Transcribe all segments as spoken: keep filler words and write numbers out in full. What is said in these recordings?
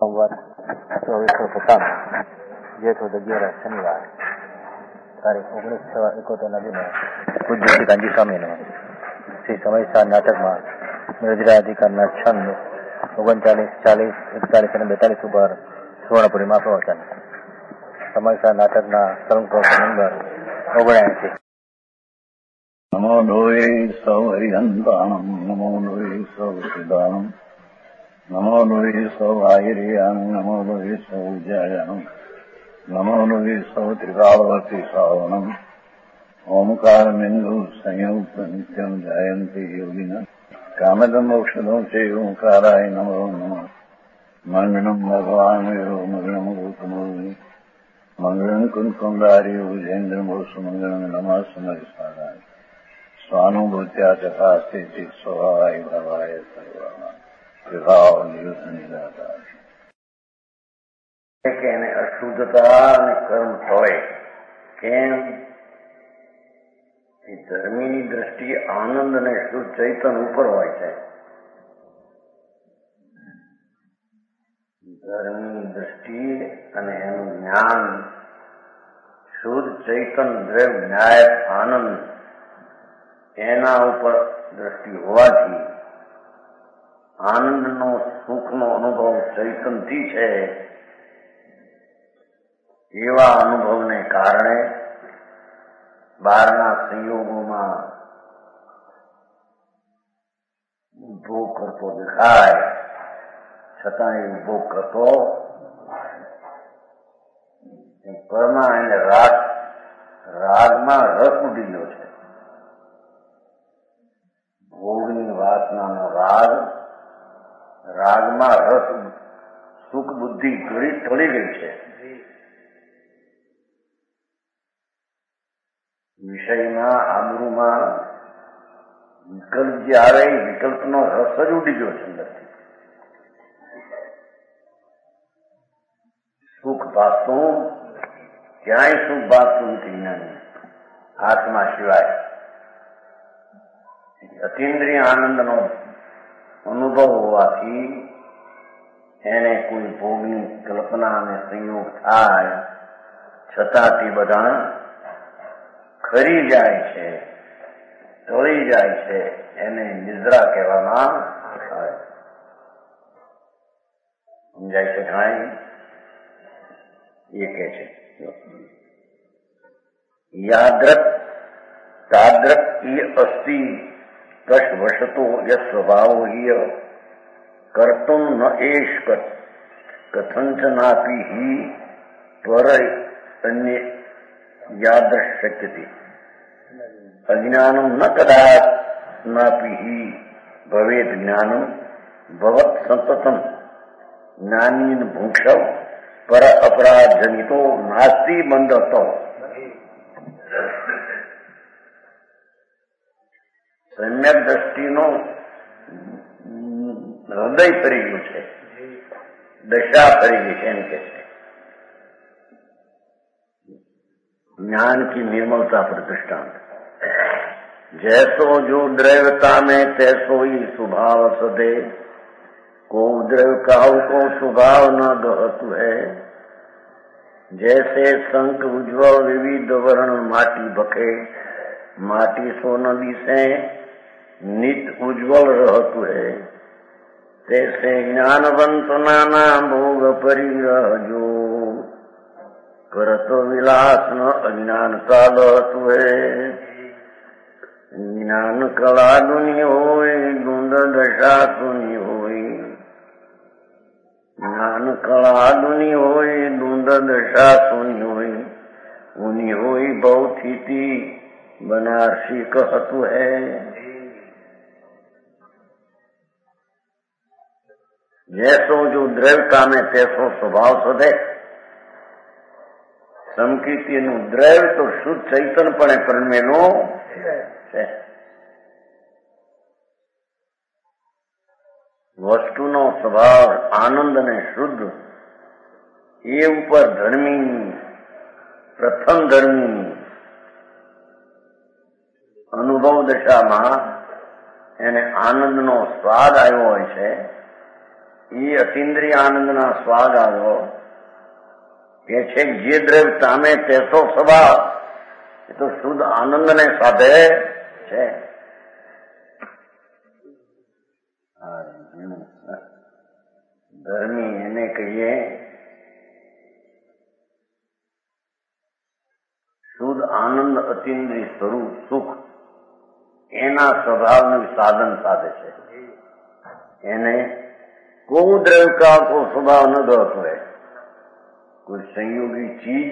ચોવીસો સત્તાવન જેઠ અગિયાર શનિવાર તારીખ ઓગણીસ છ એકોતેર ના દિને પૂજ્ય શ્રી કાંજી સ્વામીને શ્રી સમયસાર નાટકમાં મૃદિરાધિકારના છંદ ઓગણચાલીસ ચાલીસ એકતાલીસ અને બેતાલીસ ઉપર સુવર્ણપુરીમાં પ્રવચન. સમયસાર નાટકના સલંકો નંબર ઓગણએંસી. નમો લોહે સૌ હરિહંતાણમ નમો લોહે સૌ સિદ્ધાણમ નમો લોહે સૌ આહિર્યાન નમો લોહે સૌ જયાનમ નમો લોહે સૌ ત્રિકાળવતી શ્રાવણમ ઓમકાર બિંદુ સંયુક્ત નિત્યમ જયંતિ યોગિન કામદમ ઔષધો છે ઓંકારાય નમો નમઃ. મંગળમ ભગવાન વિરો મંગળમ ગૌતમોની મંગળમ કુંકુંડારી ઉજેન્દ્ર મોસુ મંગળમ નમઃ સમયસારાય સ્વાનુભૂત્યા તથા સ્થિતિ સ્વભાવાય ભવાય સર્વમાં વિભાવ નિયુદ્ધ નિરાકાર. કે એને અશુદ્ધતા અને કર્મ હોય કેમ? ધર્મીની દ્રષ્ટિએ આનંદ અને શુદ્ધ ચૈતન ઉપર હોય છે. ધર્મની દ્રષ્ટિએ અને એનું જ્ઞાન શુદ્ધ ચૈતન દ્રવ્ય ન્યાય આનંદ એના ઉપર દ્રષ્ટિ હોવાથી આનંદનો સુખનો અનુભવ ચૈતનથી છે. એવા અનુભવને કારણે બહારના સંયોગોમાં ભોગ કરતો દેખાય, છતાં એ ભોગ કરતો પરમાં એને રાગ રાગમાં રસ ઉડી ગયો છે. ભોગની વાસનાનો રાગ રાગમાં રસ સુખ બુદ્ધિ ઘડી ટળી ગઈ છે. વિષયમાં આબરૂમાં વિકલ્પ જે આવે એ વિકલ્પનો રસ જ ઉડી ગયો છે અંદરથી. સુખ ભાસતું ક્યાંય સુખ ભાસતું નથી જ્ઞાની આત્મા સિવાય. અતિન્દ્રિય આનંદનો અનુભવ હોવાથી એને કોઈ ભોગની કલ્પના અને સંયોગ થાય, છતાં તે બધા ખરી જાય છે, ટળી જાય છે. એને નિદ્રા કહેવામાં આવે. સમજાય છે કાંઈ? એ કે છે યાદ્રક તાદ્રક એ અસ્તિ કશવશતો ય સ્વભાવો હિય કર્તુમ ન એશ કથંચનાપી હિ પર અન્ય યાદ્રશ શક્યતે અજ્ઞાનમ ન કદાચ નાપી હિ ભવેદ જ્ઞાનમ ભવત સંતતમ જ્ઞાનીન ભૂક્ષવ પર અપરાધ જનિતો નાસ્તિ બંધતો. સમ્યક દ્રષ્ટિનો હૃદય ફરી ગયું છે, દશા ફરી ગઈ છે એમ કે છે. ज्ञान की निर्मलता पर दृष्टांत. जैसो जो द्रव्यता में तैसो ही स्वभाव सदे को द्रव्य काहु को स्वभाव न गहतु है. जैसे शंख उज्ज्वल विविध वर्ण माटी बखे माटी सो नदी से नित उज्ज्वल रहतु है. तैसे ज्ञानवंत नाना भोग परिग्रह जो करतो विलास न अज्ञान काल तुए. ज्ञान कला दुनि होय गुंद दशा सुनि होय. ज्ञान कला दुनि होय गुंद दशा सुनि होय. उनि होय बहुत हिति बनारसी कहतु है. जैसो जो द्रव्य कामे तैसो स्वभाव सदे. સમકીર્તિનું દ્રવ્ય તો શુદ્ધ ચૈતનપણે પરમેલો છે. વસ્તુનો સ્વભાવ આનંદ અને શુદ્ધ એ ઉપર ધર્મી પ્રથમ ધર્મી અનુભવ દશામાં એને આનંદનો સ્વાદ આવ્યો હોય છે. એ અતિન્દ્રિય આનંદના સ્વાદ આવ્યો કે છે જે દ્રવ્ય સામે તેસો સ્વભાવ એ તો શુદ્ધ આનંદને સાધે છે. ધર્મી એને કહીએ શુદ્ધ આનંદ અતિન્દ્રિય સ્વરૂપ સુખ એના સ્વભાવનું સાધન સાધે છે. એને કોઈ દ્રવ્ય का को स्वभाव न गत है. कोई संयोगी चीज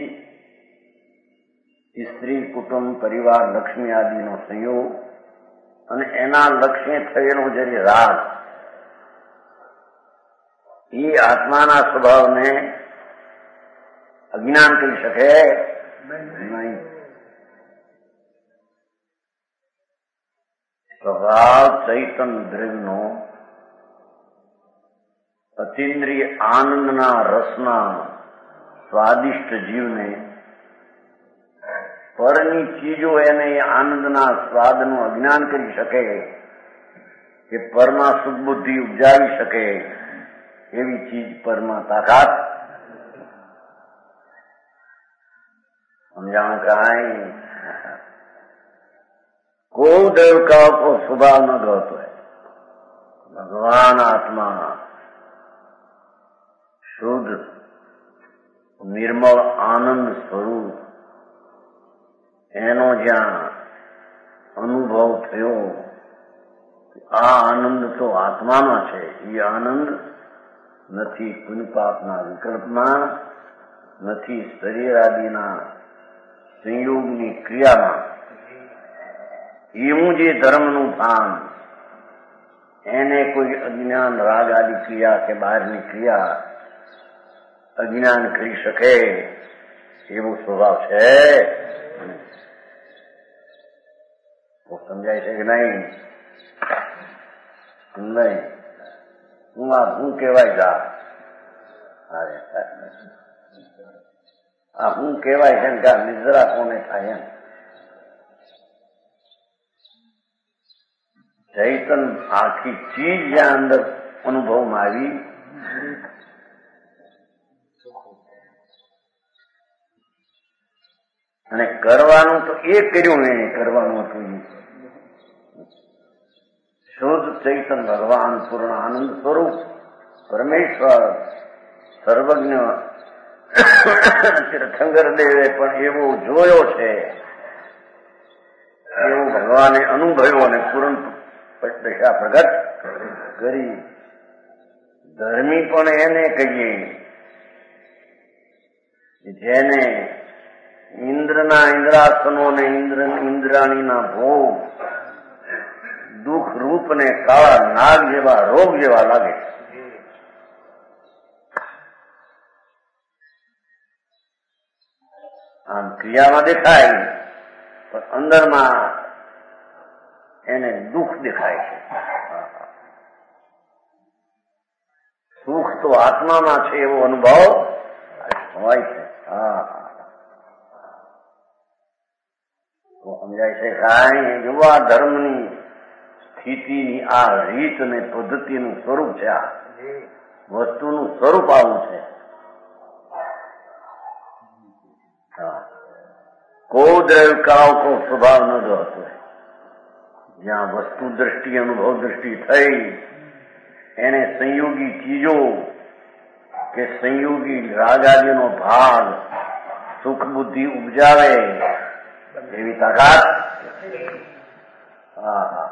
स्त्री कुटुंब परिवार लक्ष्मी आदिનો સંયોગ અને એના લક્ષ્ય થયેલો જે રાગ એ આત્માના સ્વભાવને અજ્ઞાન કરી શકે નહીં. સ્વભાવ ચૈતન દ્રવ્યનો અતિન્દ્રિય આનંદના રસના સ્વાદિષ્ટ જીવને પરની ચીજો એને આનંદના સ્વાદનું અજ્ઞાન કરી શકે કે પરમાં સુખ બુદ્ધિ ઉપજાવી શકે એવી ચીજ પરમાં તાકાત સમજાણ કાંઈ કોઈ દેવ का को स्वभाव न गत है. भगवान आत्मा शुद्ध निर्मल आनंद स्वरूप એનો જ્યાં અનુભવ થયો આ આનંદ તો આત્મામાં છે. એ આનંદ નથી પુણ્ય પાપના વિકલ્પમાં, નથી શરીર આદિના સંયોગની ક્રિયામાં. એવું જે ધર્મનું ભાન એને કોઈ અજ્ઞાન રાગ આદિ ક્રિયા કે બહારની ક્રિયા અજ્ઞાન કરી શકે એવો સ્વભાવ છે. સમજાય છે કે નહીં? નહીં. હું આ હું કહેવાય જા આ હું કહેવાય છે ને કે નિદ્રા કોને થાય એમ. ચૈતન આખી ચીજ જ્યાં અંદર અનુભવમાં આવી અને કરવાનું તો એ કર્યું એને કરવાનું હતું. શુદ્ધ ચૈતન ભગવાન પૂર્ણ આનંદ સ્વરૂપ પરમેશ્વર સર્વજ્ઞ તીર્થંકર દેવે પણ એવો જોયો છે, એવો ભગવાને અનુભવ્યો અને પૂર્ણ દશા પ્રગટ કરી. ધર્મી પણ એને કહીએ જેને ઇન્દ્રના ઇન્દ્રાસનો ને ઇન્દ્ર ઇન્દ્રાણીના ભોગ દુઃખ રૂપ ને કાળા નાગ જેવા રોગ જેવા લાગે. આમ ક્રિયામાં દેખાય પણ અંદરમાં એને દુઃખ દેખાય છે. સુખ તો આત્મામાં છે એવો અનુભવ હોય છે. હા તો સમજાય છે કાંઈ યુવા ધર્મની સ્થિતિની આ રીત અને પદ્ધતિનું સ્વરૂપ છે. આ વસ્તુનું સ્વરૂપ આવું છે. કો દ્રવ્ય કાવ કો સ્વભાવ ન ગતો. જ્યાં વસ્તુ દ્રષ્ટિ અનુભવ દ્રષ્ટિ થઈ એને સંયોગી ચીજો કે સંયોગી રાગાદીનો ભાગ સુખ બુદ્ધિ ઉપજાવે એવી તાકાત. હા હા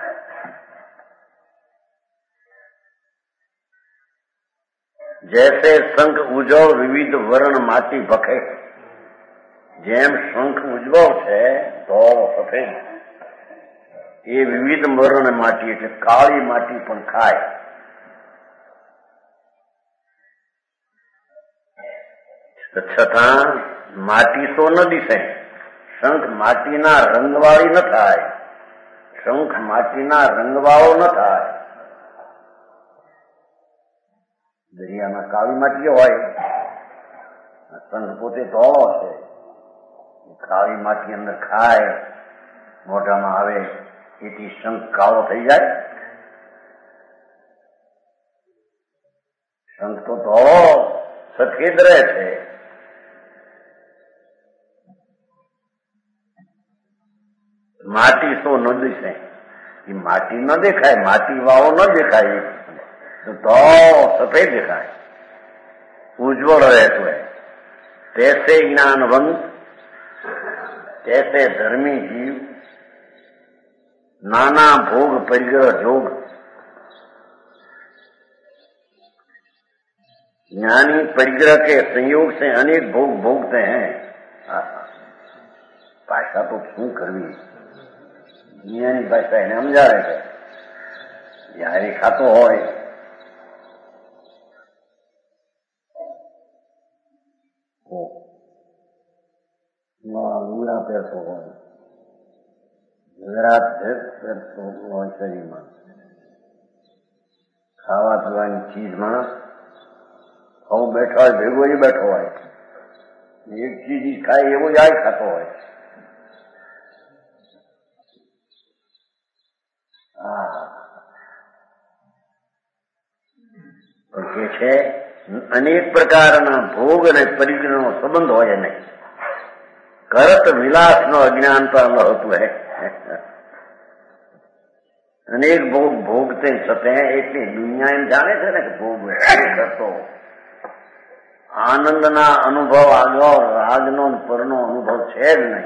जैसे शंख उजव विविध वर्ण माटी बखे. જેમ શંખ ઉજ્જવળ છે ધોળો સફેદ એ વિવિધ વર્ણ માટી એટલે કાળી માટી પણ ખાય. છતાં માટી તો ન દિશે. શંખ માટીના રંગવાળી ન થાય. શંખ માટીના રંગવાળો ન થાય. દરિયામાં કાળી માટી હોય, શંખ પોતે ધોળો છે. કાળી માટી અંદર ખાય મોઢામાં આવે એથી શંખ કાળો થઈ જાય. શંખ તો તો સફેદ રહે છે. માટી તો ન દેખાય, એ માટી ન દેખાય, માટી વાળો ન દેખાય, તો સફેદ દેખાય, उज्ज्वल रहते हैं. तैसे ज्ञानवंत, तैसे धर्मी जीव, नाना भोग परिग्रह जोग. ज्ञानी परिग्रह के संयोग से अनेक भोग भोगते हैं. भाषा तो शू करवी, दुनियानी भाषा એને સમજાવે છે. જ્યારે ખાતો હોય લુગડા પહેરતો હોય, ગુજરાત પહેરતો હોય, શરીરમાં ખાવા પીવાની ચીજમાં હું બેઠો હોય, ભેગો જ બેઠો હોય, એક ચીજ ખાય એવો જ આ ખાતો હોય. પણ કે છે અનેક પ્રકારના ભોગ અને પરિગ્રહનો સંબંધ હોય નહીં. કરત વિલાસનો અજ્ઞાનતા ન હોતું હે. અનેક ભોગ ભોગતે છતે એટલી દુનિયા એમ જાણે છે ને કે ભોગ કરતો આનંદના અનુભવ આગળ રાગનો પરનો અનુભવ છે જ નહીં.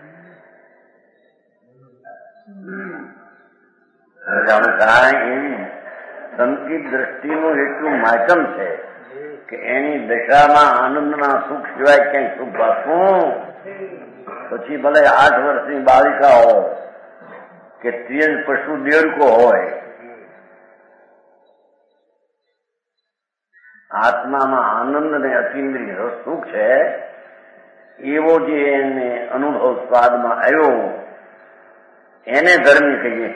એની સંકિત દ્રષ્ટિનું એટલું માધ્યમ છે કે એની દશામાં આનંદના સુખ સિવાય ક્યાંય સુખ પાછું. પછી ભલે આઠ વર્ષની બાલિકા હોય કે તેજ પશુ દેડકો હોય, આત્મામાં આનંદ ને અતિન્દ્રિય સુખ છે એવો જે એને અનુભવ સ્વાદમાં આવ્યો એને ધર્મી કહીએ,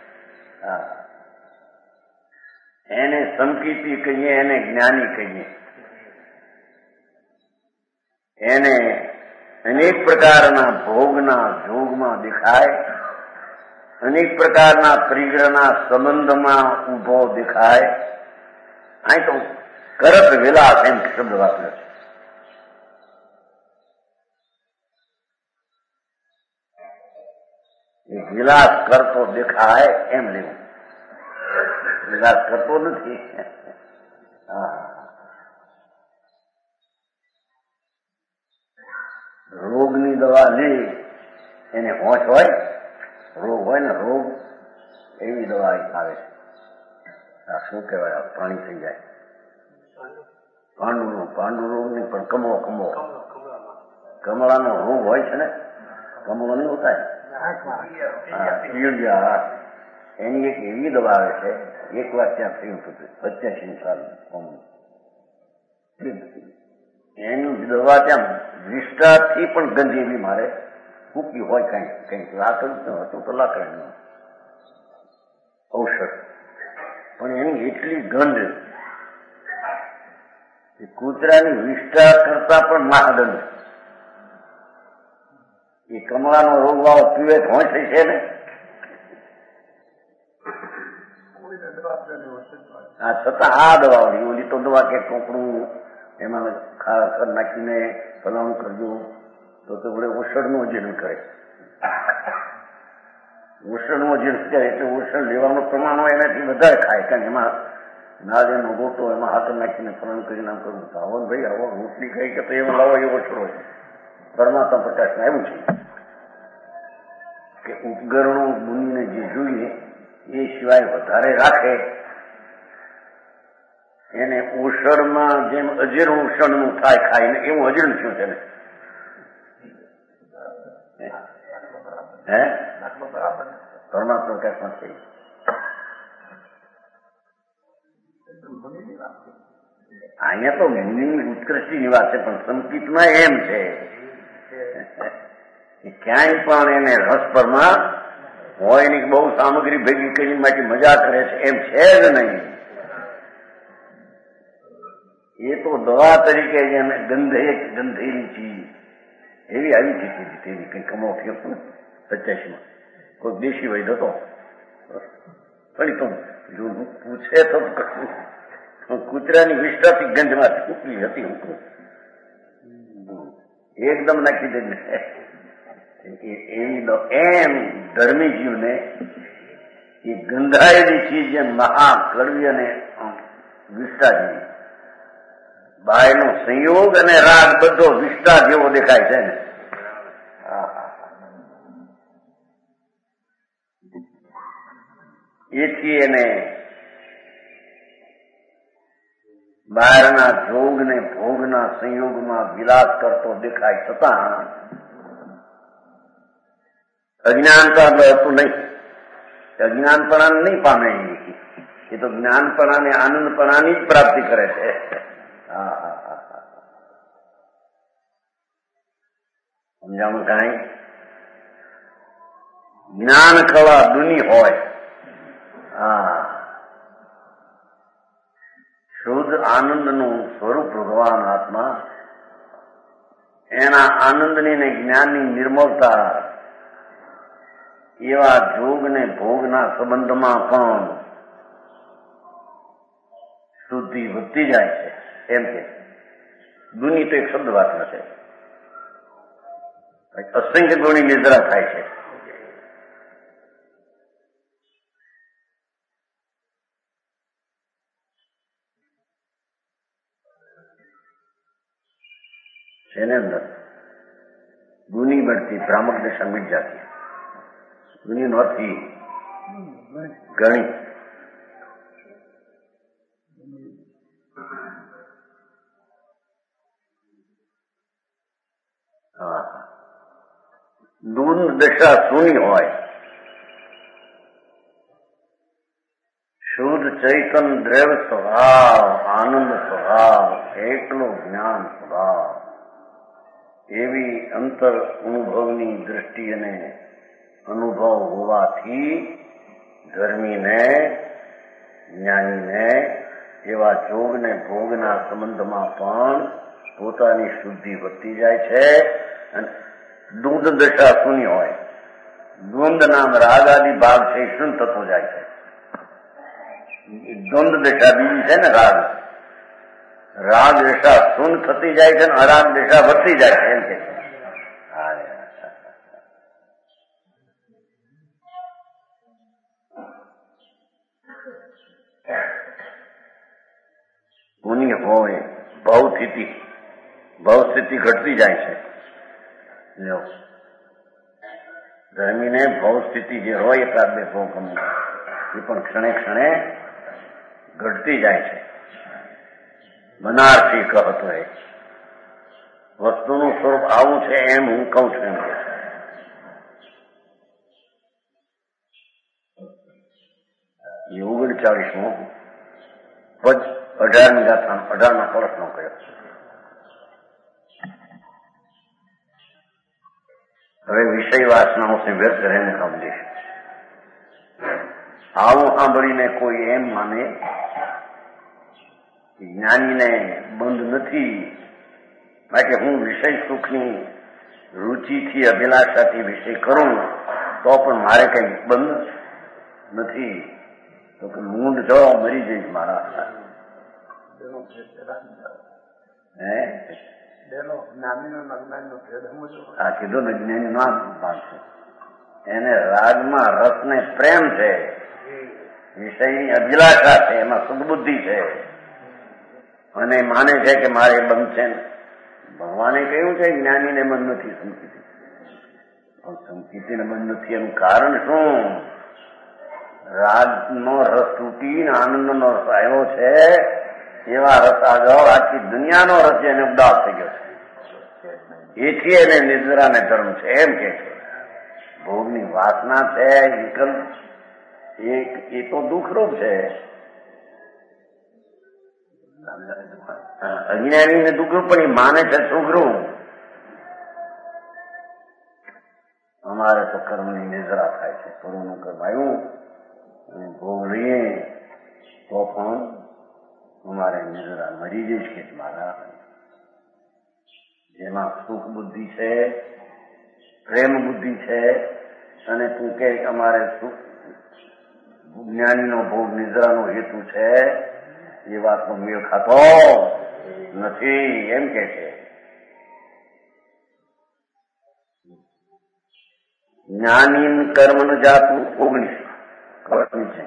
એને સંકિતી કહીએ, એને જ્ઞાની કહીએ. એને અનેક પ્રકારના ભોગના જોગમાં દેખાય, અનેક પ્રકારના પરિગ્રહના સંબંધમાં ઉભો દેખાય. અહીં તો કરત વિલાસ એમ શબ્દ વાપર્યો છે. વિલાસ કરતો દેખાય એમ લેવું, વિલાસ કરતો નથી. હા, રોગની દવા લે એને હોશ હોય, રોગ હોય ને રોગ, એવી દવા આવે છે. આ શું કહેવાય, પાણી થઈ જાય. પાંડુ પાંડુ રોગ નહીં પણ કમળો કમળો કમળાનો રોગ હોય છે ને, કમળો નહીં હોતા યુરિયા, એની એક એવી દવા આવે છે. એક વાર ત્યાં થયું હતું પચાસી સાલ, એની દવા ત્યાં વિષ્ટાથી પણ ગંજી એવી મારે ફૂકી હોય, કઈ કઈક લાકડ હતું તો લાકડાનું ઔષધ, પણ એની એટલી ગંધ કૂતરાની વિષ્ટા કરતા પણ મહાદંડ. એ કમળાનો રોગ વાળો પીવે હોય થઈ છે ને, હા છતાં આ દવા ઓલી ઓલી તો દવા કે ટોકડું એમાં ખાર નાખીને ફલાણું કરજો તો તો વડે ઓષણનું અજીર્ણ કરે. ઓષણનું અજીર્ણ કરે એટલે ઓષણ લેવાનું પ્રમાણ હોય એનાથી વધારે ખાય, કારણ એમાં નાળિયેરનો ગોટો એમાં હાથ નાખીને ફલાણું કરીને આમ કરવું. આવો ભાઈ આવો રોટલી ખાઈ કે તો એમાં લાવો એવો છોડો છે. પરમાત્મા પ્રકાશમાં એવું છે કે ઉપકરણો મુનિને જે જોઈએ એ સિવાય વધારે રાખે એને ઓષણમાં જેમ અજીર્ણ ઓષણનું થાય ખાઈને એવું અજીર્ણ થયું છે ને. હે પરમાત્મા પ્રકાશમાં છે. અહીંયા તો મુનિની ઉત્કૃષ્ટિની વાત છે, પણ સંકિતમાં એમ છે ક્યાંય પણ એને રસપરમાં હોય ની બહુ સામગ્રી ભેગી કરી માટે મજા કરે છે એમ છે જ નહીં. એ તો દવા તરીકે એને ગંધે ગંધેલી ચીજ એવી આવી ચીજ તેવી કઈ કમો થયો ને પચાસીમાં કોઈ દેશી વૈદ હતો. પણ તો જો પૂછે તો કૂતરાની વિષ્ટાથી ગંધમાંથી ઉપલી હતી હું એકદમ નાખી દે એવી એમ ધર્મી જીવને એ ગંધાયેલી ચીજ એમ મહા કડવી અને વિષ્ટા જેવી બાયનો સંયોગ અને રાગ બધો વિષ્ટા જેવો દેખાય છે ને. એથી એને બહારના જોગને ભોગના સંયોગમાં વિલાસ કરતો દેખાય છતાં અજ્ઞાનતા હતું નહીં. અજ્ઞાનપણાને નહીં પામે એ તો જ્ઞાનપણાને આનંદપણાની જ પ્રાપ્તિ કરે છે. હા હા હા હા સમજાણું કાંઈ? જ્ઞાન કળા દુની હોય હા શુદ્ધ આનંદનું સ્વરૂપ ભગવાન આત્મા એના આનંદની ને જ્ઞાનની નિર્મળતા એવા જોગ ને ભોગના સંબંધમાં પણ શુદ્ધિ વધતી જાય છે. એમ કે દુની તો એક શબ્દ વાત નથી, અસંખ્ય ગુણી નિદ્રા થાય છે. એની અંદર ગુની बढ़ती भ्रामक दशा मिट जाती है. गुनी नौथी गणी हाँ दून दशा सुनी होय शुद्ध चैतन द्रव्य स्वभाव आनंद स्वभाव एकलो ज्ञान स्वभाव એવી અંતર અનુભવની દ્રષ્ટિ અને અનુભવ હોવાથી ધર્મીને જ્ઞાનીને એવા જોગને ભોગના સંબંધમાં પણ પોતાની શુદ્ધિ વધતી જાય છે. અને દૂધ દશા શૂન્ય હોય દ્વંદ નામ રાગ આદિ ભાગ છે એ શૂન્ય થતો જાય છે. દ્વંદ દશા બીજી છે ને રાગ રાગ દશા શૂન્ય થતી જાય છે ને અરાગ દશા વધતી જાય છે. એમ કે પુણ્ય હોય ભાવ સ્થિતિ ભાવ સ્થિતિ ઘટતી જાય છે. ધર્મીને ભાવ સ્થિતિ જે હોય એકાદ બે ભોગ એ પણ ક્ષણે ક્ષણે ઘટતી જાય છે. બનારસી કહતો એ વસ્તુનું સ્વરૂપ આવું છે એમ હું કઉ છું એમ કે એ ઓગણચાળીસમો પદ અઢારની ગાથા અઢારના કળશનો કયો. હવે વિષય વાસનાઓથી વ્યર્થ રહેને કામ દેશ આવું સાંભળીને કોઈ એમ માને જ્ઞાનીને બંધ નથી માટે હું વિષય સુખની રુચિથી અભિલાષાથી વિષય કરું તો પણ મારે કઈ બંધ નથી. તો કે મૂંડ જો મરી જઈશ મારા હે આ કીધું ને જ્ઞાની ના ભાગ છે એને રાગમાં રસ ને પ્રેમ છે વિષયની અભિલાષા છે એમાં સદબુદ્ધિ છે અને માને છે કે મારે બંધ છે. ભગવાને કહ્યું છે જ્ઞાનીને બંધ નથી સંકિતિ પણ સંકિતિને બંધ નથી એનું કારણ શું? રાગનો રસ તૂટીને આનંદનો રસ આવ્યો છે એવા રસ આગળ આખી દુનિયાનો રસ એને ઉદાસ થઈ ગયો છે. એથી એને નિદ્રાને ધર્મ છે એમ કે છે. ભોગની વાસના છે વિકલ્પ એ તો દુઃખરૂપ છે. અજ્ઞાનીને દુઃખરૂપ પણ એ માને છે સુખરૂપ. અમારે તો કર્મની નિદ્રા થાય છે. થોડું કર્મ આવ્યું અને ભોગ લઈએ તો પણ અમારે નિદ્રા મરી જઈશ કે મારા જેમાં સુખ બુદ્ધિ છે પ્રેમ બુદ્ધિ છે અને તું કે અમારે સુખ જ્ઞાનીનો ભોગ નિદ્રાનો હેતુ છે એ વાતનો મેળ ખાતો નથી એમ કે છે. જ્ઞાની કર્મ ન જાતું ઓગણીસ છે.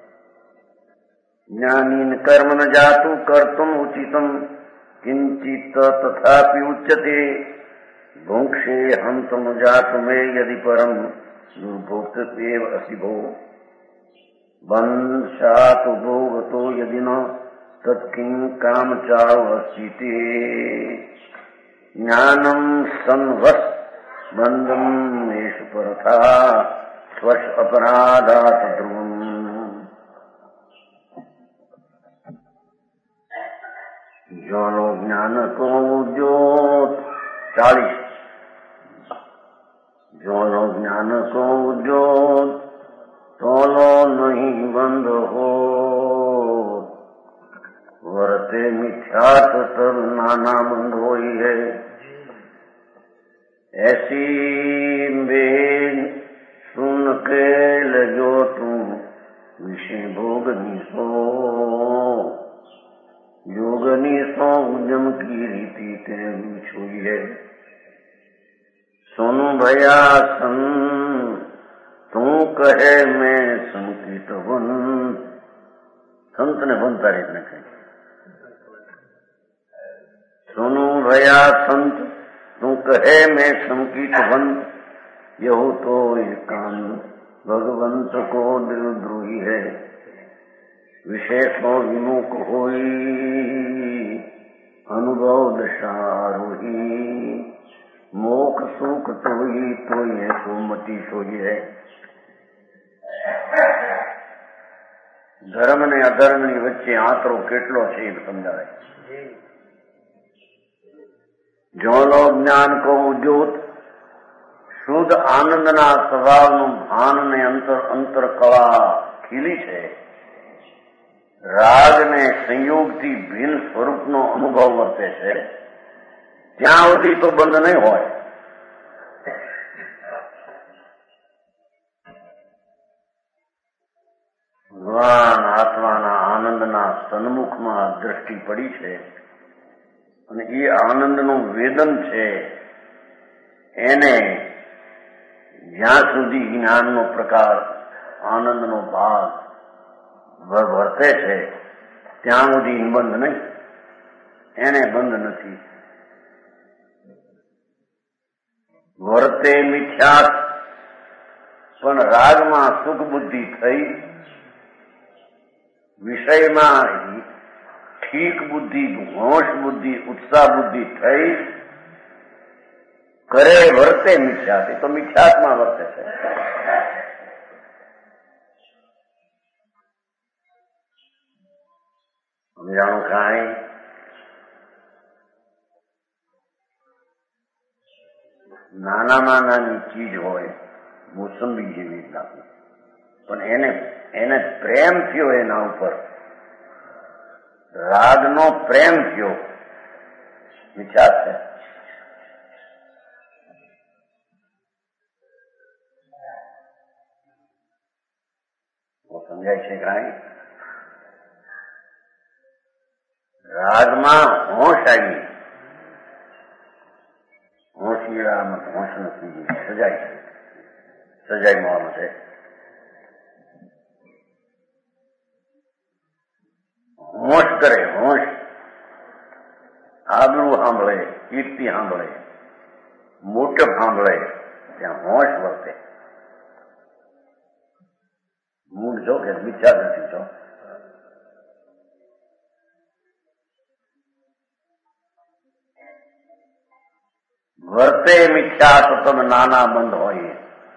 જ્ઞાની કર્મ ન જાતું કર્તુમ ઉચિતમ કિંચિત તથાપિ ઉચ્યતે ભુંક્ષે હંતમ જાતું મે યદિ પરમ દુર્ભોક્ત એવ અસિભો બંશાત ભોગતો યદિ ન તત્કિં કામ ચાવ અસ્થિતે જ્ઞાનમ સંવસ બંધમ નેષ પરથા સ્વશ અપરાધાત ધ્રુવમ. જોનો જ્ઞાન કો ઉદ્યોત ચાલીસ. જોનો જ્ઞાન કો ઉદ્યોત તોલો નહીં બંધ હો વર્તે મિથ્યાત તર નાના બંધ હોય હૈ. ऐसी बेन सुन के लगो तुम विषय भोगनी सो योगनी सो उद्यम की रीति तेरी छुई है. सुन भया सन तू कहे मैं संकित वन. संत ने बनता रहने कही सुनु भया संत तू कहे मैं संकीट बंद. यह तो एकांत भगवंत को दिलद्रोही है. विशेषो विमुख होई अनुभव दशारोही. मोक्ष सुख तो ही तो ये तो मती सोई है. ધર્મ ને અધર્મ ની વચ્ચે આંતરો કેટલો છે એ સમજાવે. જોનો જ્ઞાન કો ઉદ્યોત શુદ્ધ આનંદના સ્વભાવનું ભાન ને અંતર અંતર કળા ખીલી છે. રાગ ને સંયોગથી ભિન્ન સ્વરૂપનો અનુભવ વર્તે છે ત્યાં સુધી તો બંધ નહીં હોય. ભગવાન આત્માના આનંદના સન્મુખમાં દ્રષ્ટિ પડી છે અને એ આનંદનું વેદન છે એને જ્યાં સુધી જ્ઞાનનો પ્રકાર આનંદનો ભાગ વર્તે છે ત્યાં સુધી બંધ નહીં. એને બંધ નથી. વર્તે મિથ્યાત પણ રાગમાં સુખ બુદ્ધિ થઈ વિષયમાં ઠીક બુદ્ધિ હોશ બુદ્ધિ ઉત્સાહ બુદ્ધિ થઈ કરે વર્તે મિથ્યાત. એ તો મિથ્યાત્માં વર્તે છે. સમજાણું કાંઈ? નાનામાં નાની ચીજ હોય મોસંબી જેવી લાગે પણ એને એને પ્રેમ થયો એના ઉપર રાગનો પ્રેમ થયો વિચાર છે. સમજાય છે કાંઈ? રાગમાં હોશ આવી હોશિયારમાં હોશ નથી સજાય છે. સજાય મોહમ્મદ છે. હોશ કરે હોશ આબરૂ સાંભળે કીર્તિ સાંભળે મોટપ સાંભળે ત્યાં હોશ વર્તે. મૂળ જો કે વિચાર નથી જો. વર્તે મિથ્યા તો તમે નાના બંધ હોય.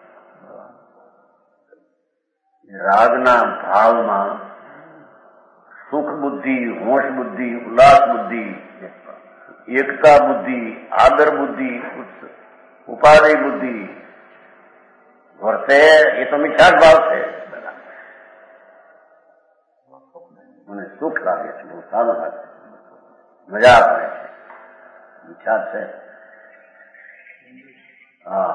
રાગના ભાવમાં સુખ બુદ્ધિ હોશ બુદ્ધિ ઉલ્લાસ બુદ્ધિ એકતા બુદ્ધિ આદર બુદ્ધિ ઉપાધિ બુદ્ધિ વર્તે એ તો મિથ્યા જ ભાવ છે. મને સુખ લાગે છે, બહુ સારું લાગે છે, મજા પડે છે, મિથ્યા છે. હા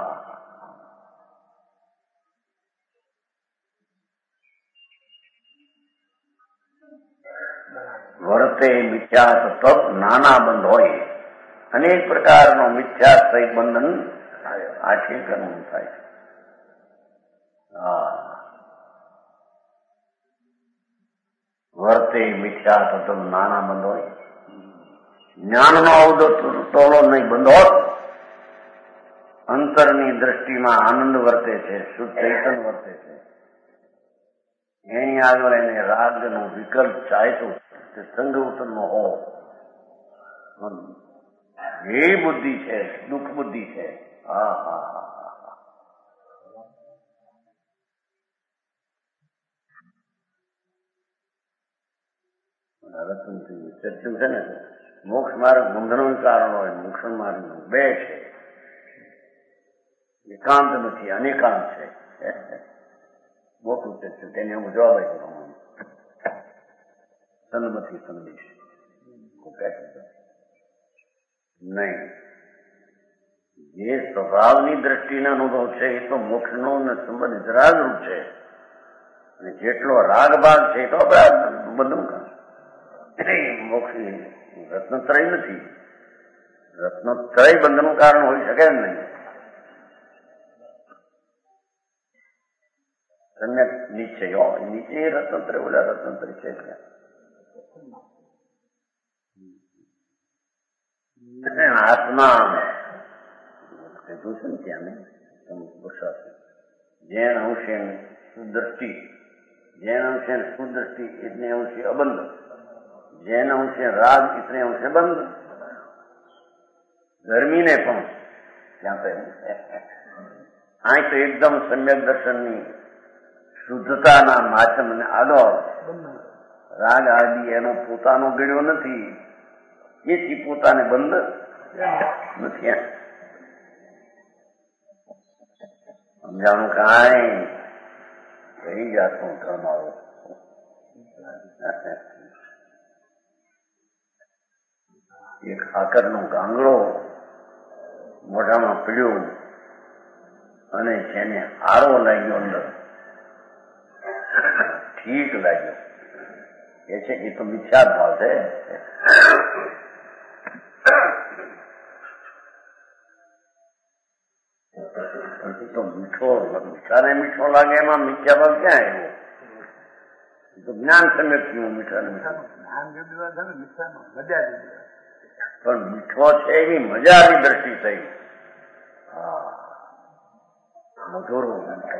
વર્તે મિથ્યાત તપ નાના બંધ હોય, અનેક પ્રકારનો મિથ્યાશ્રય બંધન આથી કર્મ થાય છે. હા, વર્તે મિથ્યાત તપ નાના બંધ હોય. જ્ઞાનનો અવતોળો નહીં બંધ હોત, અંતરની દ્રષ્ટિમાં આનંદ વર્તે છે, શુદ્ધ ચૈતન વર્તે છે. એની આગળ એને રાગનો વિકલ્પ ચાહતો તે સંગવતનનો હો એ બુદ્ધિ છે, દુઃખ બુદ્ધિ છે. હા હા હા હા રતન ચર્ચું છે ને, મોક્ષ માર્ગ બંધનનું કારણ હોય, મોક્ષ માર્ગ બે છે. એકાંત નથી, અનેકાંત છે. મોટું ચર્ચું તેને હું જવાબ આપ્યો સન્મતિ સંદેશ નહીં. જે સ્વભાવની દ્રષ્ટિનો અનુભવ છે એ તો મોક્ષનો સંબંધ રાગરૂપ છે, અને જેટલો રાગ ભાગ છે એ તો બધું મોક્ષની રત્નત્રય નથી. રત્નત્રય બંધનું કારણ હોઈ શકે નહીં. સમ્યક નિશ્ચય નીચે રત્નત્રય ઓલા રત્નત્રય છે. આત્મા કીધું છે ને ત્યાં જેન અંશે સુદ્રષ્ટિ, જેન અંશે સુદ્રષ્ટિ એટલે અંશે અબંધ, જેન અંશે રાગ એટલે અંશે બંધ. ગરમીને પણ ત્યાં કહ્યું આ તો એકદમ સમ્યક દર્શનની શુદ્ધતાના માચમને આદો રાગ આદિ એનો પોતાનો ગણ્યો નથી, એથી પોતાને બંધ નથી. સમજાણું કાંઈ કઈ જાતનું ધર્મ આવો. એક ખાકરનો ગાંગડો મોઢામાં પીડ્યો અને જેને હારો લાગ્યો, અંદર ઠીક લાગ્યો. એ છે એ તો મિથ્યા ભાવ છે. તો મીઠો મીઠાને મીઠો લાગે એમાં મિથ્યા ભાવ ક્યાં આવ્યો? તો જ્ઞાન સમ્યક થયું મીઠાને મીઠા, પણ મીઠો છે એની મજાની દ્રષ્ટિ થઈ. હા, મધુરો મીઠો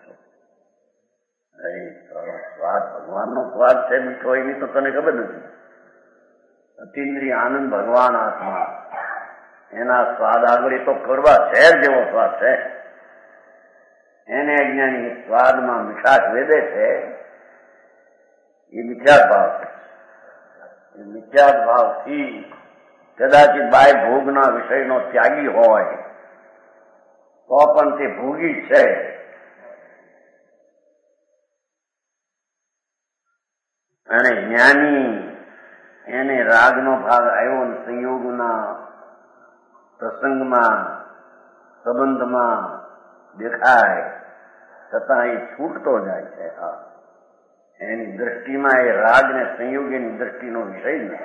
સ્વાદ ભગવાનનો સ્વાદ છે મીઠો, એની તો તને ખબર નથી. અતિન્દ્રિય આનંદ ભગવાન આત્મા, એના સ્વાદ આગળ તો કરવા ઝેર જેવો સ્વાદ છે. એને અજ્ઞાની સ્વાદમાં મીઠાશ વેદે છે, એ મિથ્યા ભાવ છે. એ મિથ્યા ભાવથી કદાચિત બાય ભોગના વિષયનો ત્યાગી હોય તો પણ તે ભોગી છે. અને જ્ઞાની એને રાગનો ભાગ આવ્યો ને સંયોગના પ્રસંગમાં સંબંધમાં દેખાય છતાં એ છૂટતો જાય છે. હા, એની દ્રષ્ટિમાં એ રાગ ને સંયોગીની દ્રષ્ટિનો વિષય નથી.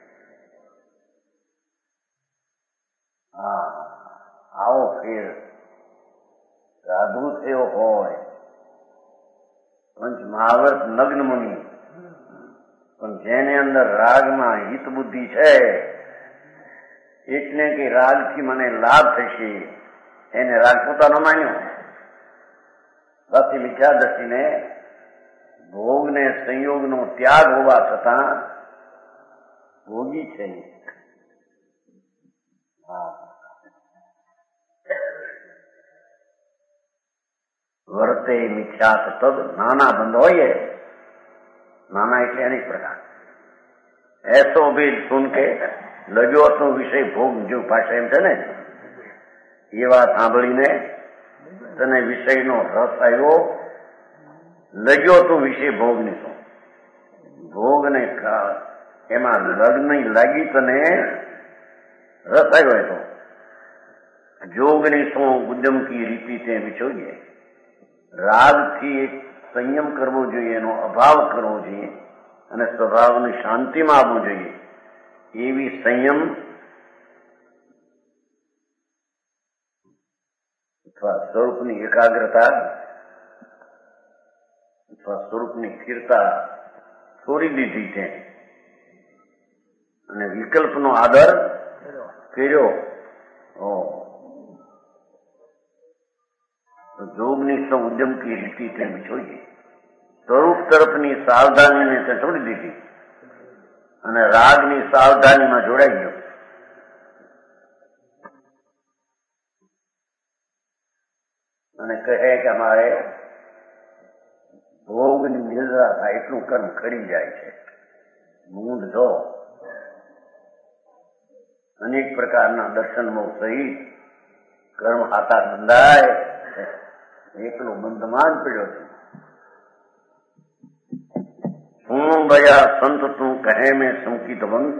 હા, આવો ફેર સાધુ થયો હોય પંચ મહાવર્ત નગ્ન મુનિ, પણ જેને અંદર રાગમાં હિત બુદ્ધિ છે, એટલે કે રાગથી મને લાભ થશે, એને રાગ પોતાનો માન્યો. બાકી મિથ્યા દ્રષ્ટિને ભોગ ને સંયોગનો ત્યાગ હોવા છતાં ભોગી છે. હા, વર્તે મિથ્યાત તદ નાના બંધ હોય. નાના એટલે અનેક પ્રકાર. એસો ભેદ સુન કે લગ્યો તો વિષય ભોગ, જો ભાષા એમ છે ને, એ વાત સાંભળીને તને વિષયનો રસ આવ્યો. લગ્યો તો વિષય ભોગ ની શું ભોગ ને એમાં લગ્ન લાગી, તને રસ આવ્યો. તો જોગની શું ઉદ્યમ કી રીતિ તે વિચોઈએ. રાગથી એક સંયમ કરવો જોઈએ, એનો અભાવ કરવો જોઈએ, અને સ્વભાવની શાંતિમાં આવવું જોઈએ એવી સંયમ અથવા સ્વરૂપની એકાગ્રતા અથવા સ્વરૂપની સ્થિરતા છોડી દીધી છે અને વિકલ્પનો આદર કર્યો. જોગની સૌ ઉદ્યમ કી રીતિ તેની જોઈએ. સ્વરૂપ તરફની સાવધાનીને તે છોડી દીધી અને રાગની સાવધાનીમાં જોડાઈ ગયો. અને કહે કે અમારે ભોગની નિદ્રા થાય એટલું કર્મ કરી જાય છે. મૂંઢ જો અનેક પ્રકારના દર્શન મોહ સહિત કર્મ હાથા બંધાય એકલો બંધમાં જ પડ્યો છે. શું ભયા સંત તું કહે મેં સંકિત બંધ.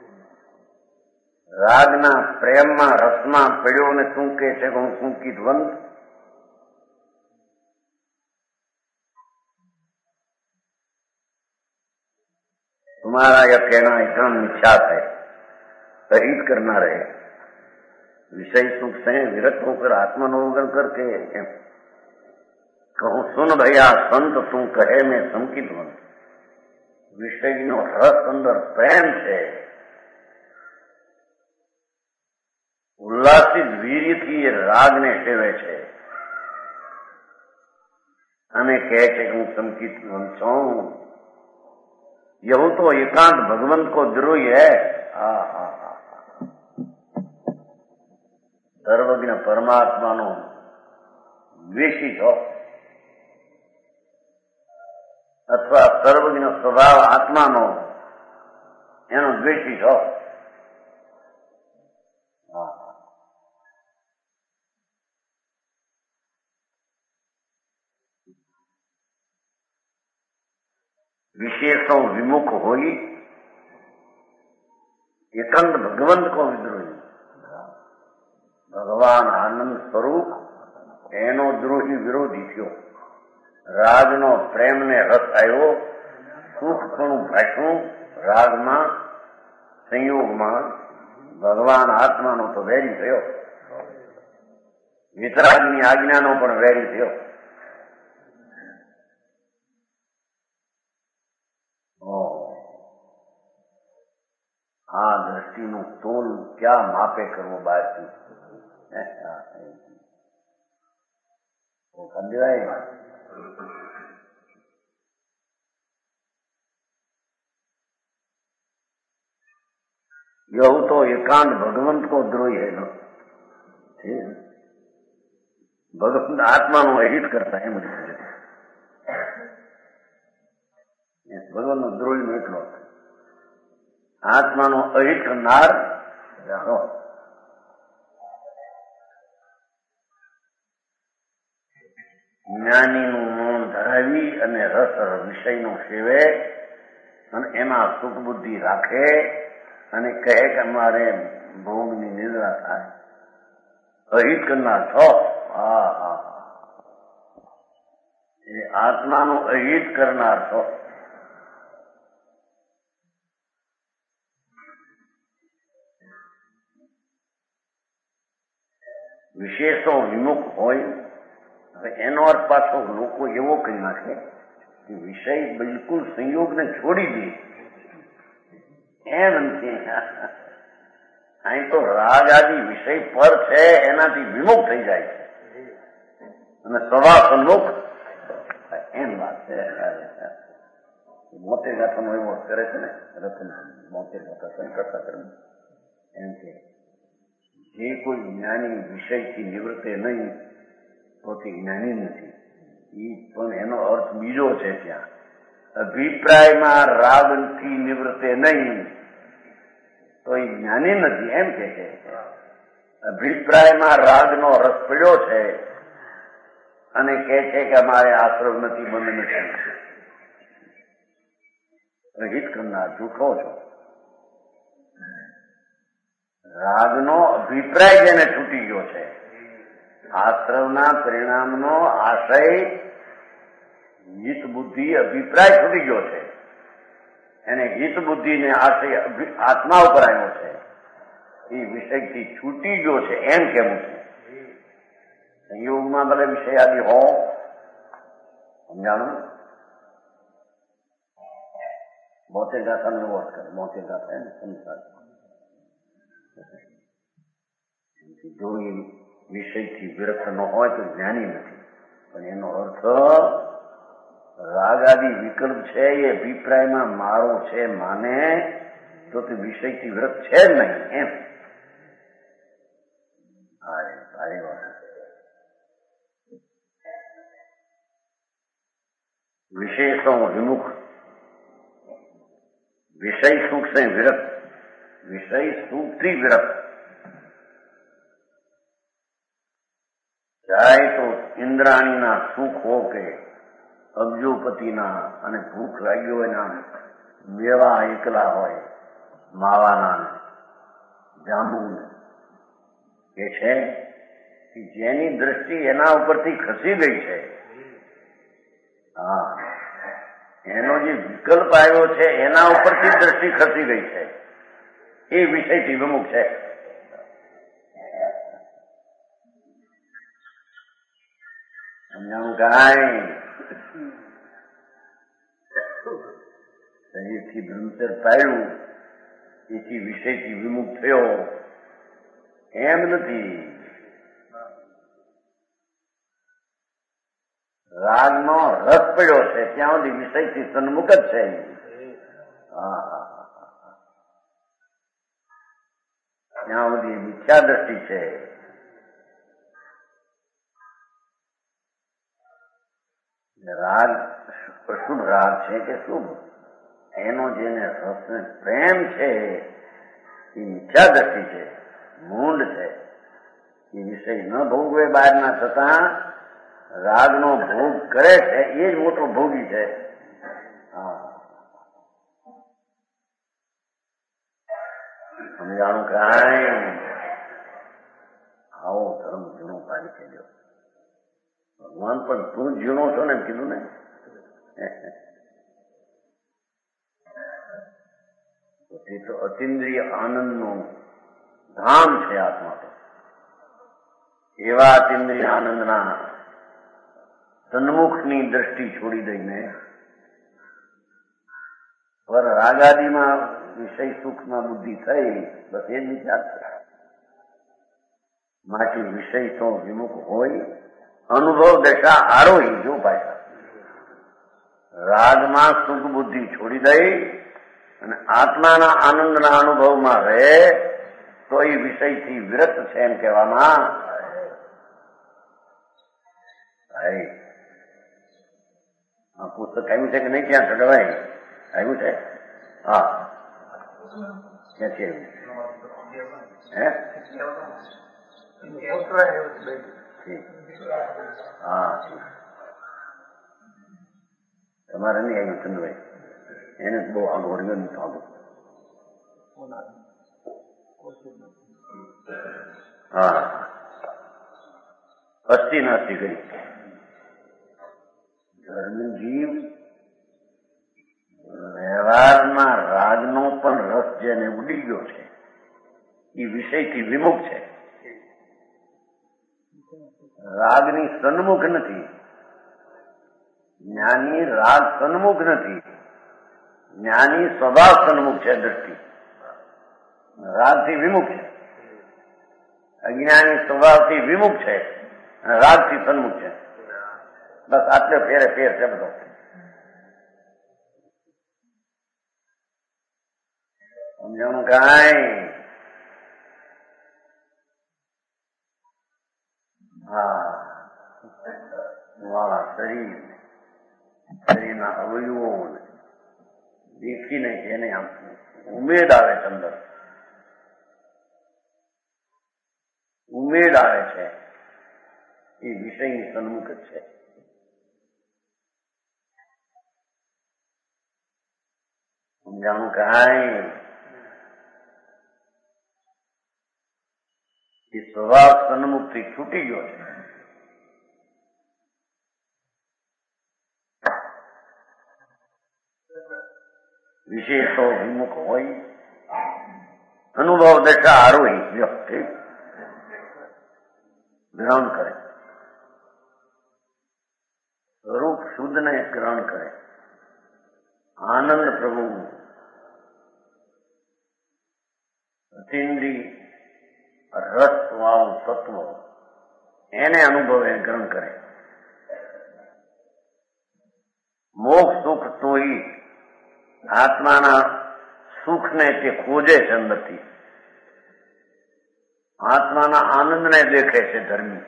રાગના પ્રેમમાં રસમાં પડ્યો ને તું કહે છે હું સંકિત બંધ. तुम्हारा यह कहना इतना मिथ्यात है, अहित करना रहे. विषय सुख से विरक्त होकर आत्मनोगन करके कहूं सुन भैया संत तू कहे मैं संकित बन. વિષયનો રસ અંદર પ્રેમ છે. ઉલ્લાસિત વીર્યથી એ રાગને સેવે છે અને કહે છે કે હું સંકિત છું. यह तो एकांत भगवंत को द्रोही है. हा हा हा सर्वज्ञ परमात्मा नो द्वेषी છો અથવા સર્વજ્ઞ સ્વભાવ આત્માનો એનો દ્વેષી છો. विशेषों विमुख होई एकांत भगवंत को विद्रोही. भगवान आनंद स्वरूप एनो द्रोही विरोधी थयो. रागनो प्रेम ने रस आयो. सुख पण भाष्યું रागમાં સંયોગમાં ભગવાન આત્માનો તો વેરી થયો. વિતરાગની આજ્ઞાનો પણ વેરી થયો. આ દ્રષ્ટિનું તોલ ક્યાં માપે કરવો બહારથી સમજાય. यह तो एकांत भगवंत को द्रोही है ना. भगवंत आत्मा नो अहित करता है मुझे भगवंत नो द्रोही नो એટલો આત્માનો અહિત કરનાર. જ્ઞાનીનું મૌન ધરાવી અને રસ વિષયનો સેવે અને એમાં સુખ બુદ્ધિ રાખે અને કહે કે અમારે ભોગની નિદ્રા થાય. અહિત કરનાર છો. હા હા એ આત્માનું અહિત કરનાર છો. વિશેષો વિમુખ હોય. હવે એનો અર્થ પાછો લોકો એવો કહી નાખે કે વિષય બિલકુલ સંયોગને છોડી દે એમ નથી. અહીં તો રાગ આદિ વિષય પર છે એનાથી વિમુખ થઈ જાય છે અને સ્વભાવ સન્મુખ એમ વાત છે. મોતે ગાથાનો એવો કરે છે ને રતન મોતે ગાથા સંકર્તા કર્મ એમ કે જે કોઈ જ્ઞાની વિષયથી નિવૃત્તે નહીં તો તે જ્ઞાની નથી. એ પણ એનો અર્થ બીજો છે. ત્યાં અભિપ્રાયમાં રાગથી નિવૃત્તે નહીં તો એ જ્ઞાની નથી એમ કે છે. અભિપ્રાયમાં રાગનો રસ પડ્યો છે અને કહે છે કે અમારે આશ્રમ નથી, બંધ નથી. હિત કરનાર જૂઠો છો. રાગનો અભિપ્રાય જેને છૂટી ગયો છે, આશ્રવના પરિણામનો આશય હિત બુદ્ધિ અભિપ્રાય છૂટી ગયો છે એને હિત બુદ્ધિને આશય આત્મા ઉપર આવ્યો છે, એ વિષયથી છૂટી ગયો છે એમ કેવું છે. સંયોગમાં ભલે વિષય આદિ હો, સમજાણું? બોતેર ગાથાનો એવો અર્થ કરે, બોતેર ગાથા એને સંસાર. જો એ વિષયથી વિરક્ત ન હોય તો જ્ઞાની નથી. પણ એનો અર્થ રાગ આદિ વિકલ્પ છે એ અભિપ્રાયમાં મારો છે માને તો તે વિષયથી વિરક્ત છે જ નહીં એમ. અરે સારી વાત. વિશેષો વિમુખ, વિષય સુખ से विरक्त, વિષય સુખથી વિરક્ત. ચાહે તો ઇન્દ્રાણીના સુખ હો કે અબજોપતિના, અને ભૂખ લાગી હોય ના મેવા એકલા હોય, માવાના જાંબુ એ છે કે જેની દ્રષ્ટિ એના ઉપરથી ખસી ગઈ છે. હા, એનો જે વિકલ્પ આવ્યો છે એના ઉપરથી દ્રષ્ટિ ખસી ગઈ છે, એ વિષયથી વિમુખ છે. સમજાણું કાંઈ? શરીરથી બ્રહ્મચર્ય પાડ્યું એથી વિષયથી વિમુખ થયો એમ નથી. રાગનો રસ પડ્યો છે ત્યાં સુધી વિષયથી સન્મુખ જ છે. હા, ત્યાં સુધી મિથ્યા દ્રષ્ટિ છે. રાગ અશુભ રાગ છે કે શુભ, એનો જેને રસ પ્રેમ છે એ મિથ્યા દ્રષ્ટિ છે, મૂંડ છે. એ વિષય ન ભોગવે બહારના થતા રાગનો ભોગ કરે છે એ જ મોટો ભોગી છે. હા, સમજાણું કાંઈ? આવો ધર્મ જૂનો પાડી ખેલ્યો. ભગવાન પણ તું જીણો છો ને એમ કીધું ને. તે તો અતિન્દ્રિય આનંદનું ધામ છે આત્મા. તો એવા અતિન્દ્રિય આનંદના સન્મુખની દ્રષ્ટિ છોડી દઈને પર રાગાદીમાં વિષય સુખમાં બુદ્ધિ થઈ, બસ એ જ વિચાર છે. માટે વિષય તો વિમુખ હોય, અનુભવ દશા આરોહી. જો પાછા રાગમાં સુખ બુદ્ધિ છોડી દઈ અને આત્માના આનંદના અનુભવમાં રહે તો એ વિષયથી વિરક્ત છે એમ કહેવામાં. આ પુસ્તક આવ્યું છે કે નહીં? ક્યાં ચડવાય આવ્યું છે? હા, ક્યાંથી આવ્યું? હા, તમારે નહીં આવ્યું ચંદુભાઈ? એને બહુ આગળ વળ્યો નહીં તો આગળ. હા, અસ્થિ નાસ્તિ કરી. ધર્મી જીવ વ્યવહારમાં રાગનો પણ રસ જેને ઉડી ગયો છે એ વિષયથી વિમુખ છે. રાગની સન્મુખ નથી. જ્ઞાની રાગ સન્મુખ નથી. જ્ઞાની સ્વભાવ સન્મુખ છે. દ્રષ્ટિ રાગથી વિમુખ છે. અજ્ઞાની સ્વભાવથી વિમુખ છે અને રાગથી સન્મુખ છે. બસ આટલે ફેરે ફેર છે બધો. સમજાણું કાંઈ? હા, વાળા શરીર શરીરના અવયવો દેખીને જેને આમ ઉમેદ આવે છે, અંદર ઉમેદ આવે છે, એ વિષયની સન્મુખ જ છે. સમજાણું કાંઈ? એ સ્વભાવ સન્મુખથી છૂટી ગયો છે. વિશેષોભિમુખ હોય અનુભવ દશા આરોહી વ્યક્તિ ગ્રહણ કરે, સ્વરૂપ શુદ્ધને ગ્રહણ કરે, આનંદ પ્રભુ અતિન્દ્રિય રસ વાળું તત્વ એને અનુભવે ગ્રહણ કરે. મોક્ષ સુખ તો ઈ આત્માના સુખને તે ખોજે છે, અંદરથી આત્માના આનંદને દેખે છે. ધર્મી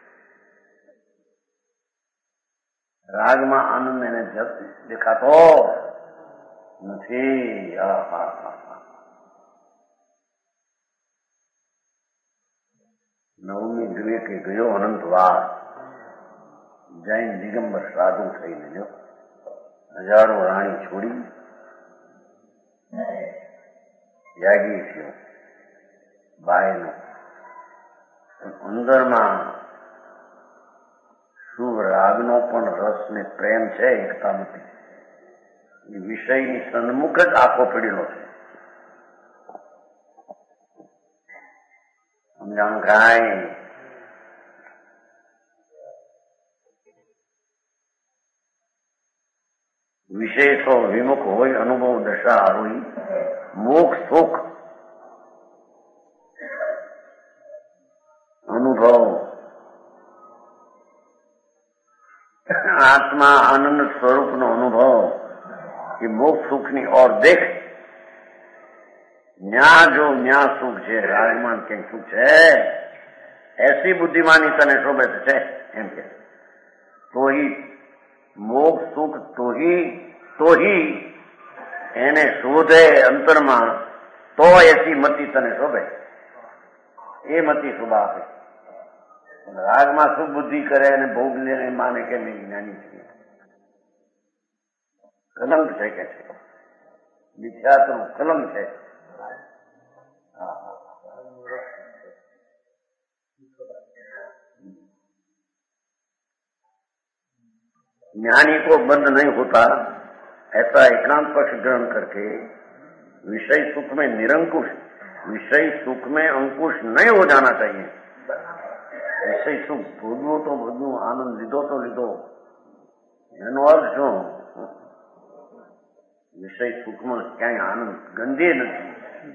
રાગમાં આનંદ એને દેખાતો નથી. નવમી વિવેકે ગયો અનંતવાર જૈન દિગંબર સાધુ થઈને જો હજારો રાણી છોડી ત્યાગી થયો બાયનો. અંદરમાં શુભ રાગનો પણ રસ ને પ્રેમ છે, એકતા નથી. એ વિષયની સન્મુખ જ આખો પડેલો છે. સમજાણ કાંઈ વિશેષો વિમુખ હોય અનુભવ દશા આરોહી મોક્ષ સુખ અનુભવ આત્મા આનંદ સ્વરૂપનો અનુભવ એ મોક્ષ સુખની ઓર દેખ. ન્યા જો ન્યા સુખ છે, રાજમાન ક્યાંક સુખ છે, એસી બુદ્ધિમાની તને શોભે છે એમ કે તો હી મોક્ષ સુખ તો હી તો હી એને શોધે અંતરમાં તો એસી મતિ તને શોભે. એ મતિ શોભા આપે. રાગમાં સુખ બુદ્ધિ કરે અને ભોગ લે માને કે મેં જ્ઞાની છીએ, કલંક છે કે છે, મિથ્યાત્વનું કલંક છે. ज्ञानी को बंध नहीं होता, ऐसा एकांत पक्ष ग्रहण करके विषय सुख में निरंकुश, विषय सुख में अंकुश नहीं हो जाना चाहिए. વિષય સુખ ભોગવો તો ભોગવું, આનંદ લીધો તો લીધો, એનો અર્થ શું? વિષય સુખમાં ક્યાંય આનંદ ગંધે નથી.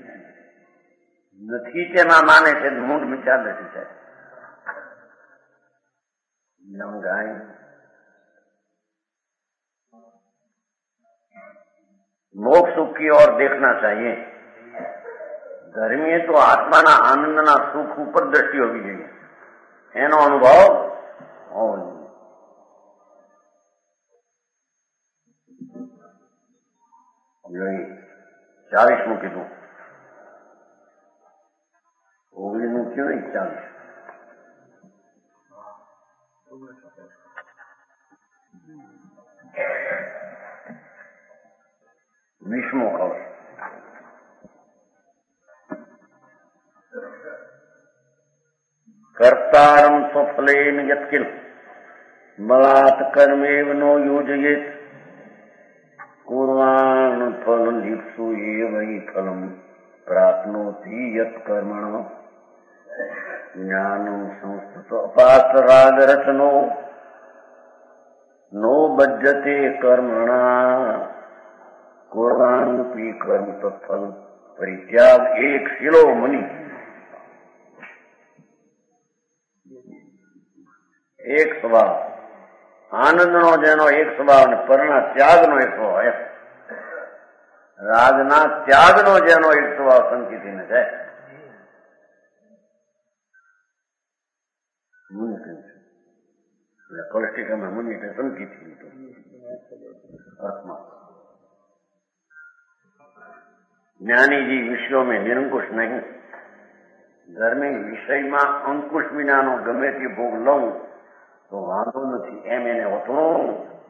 નથી તેમાં માને છે, મૂળ વિચાર નથી થાય. ગાય मोक्ष सुख की ओर देखना चाहिए. धर्मीय तो आत्माना आनंदना सुख ઉપર દ્રષ્ટિ હોવી જોઈએ, એનો અનુભવ હોવો જોઈએ. ચાલીસમું કીધું, ઓગણીસમું કયું નહીં, ચાલીસ વીસમો ખબર. કર્તારમ સ્વફલેન યત્કિલ બલાત કર્મેવ નો યોજયેત કુર્વાણ ફલ લીપ્સુ એવ હિ ફલમ પ્રાપ્નોતિ યત કર્મણ જ્ઞાનમ સંસ્કૃત અપાત રાગ રચનો નો બજ્જતે કર્મણા કુર્વાણપી કર્મ તત્ફલ પરિત્યાગ એક શિલો મુનિ. એક સ્વભાવ આનંદનો જેનો એક સ્વભાવ અને પરના ત્યાગનો એક સ્વભાવ, રાગના ત્યાગનો જેનો એક સ્વભાવ સંકિતીને છે. મુનિ કહ્યું છે કૌષ્ટિકમાં મુનિ એટલે સંકિતી અર્થમાં. જ્ઞાનીજી વિષયો में નિરંકુશ નહીં. ધર્મી વિષયમાં અંકુશ વિનાનો ગમે તે ભોગ લઉં તો વાંધો નથી એમ એને વથણું.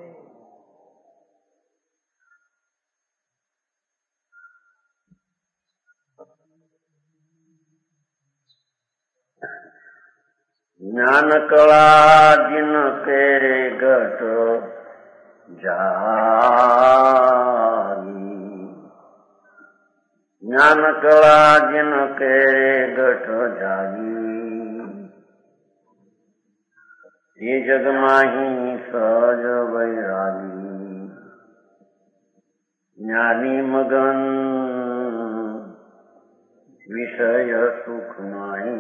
જ્ઞાન કળા જિન કે ઘટ જાગી ज्ञान कला जिन के घट जागी, ये जग माही सहज वैरागी। ज्ञानी मगन विषय सुख माही,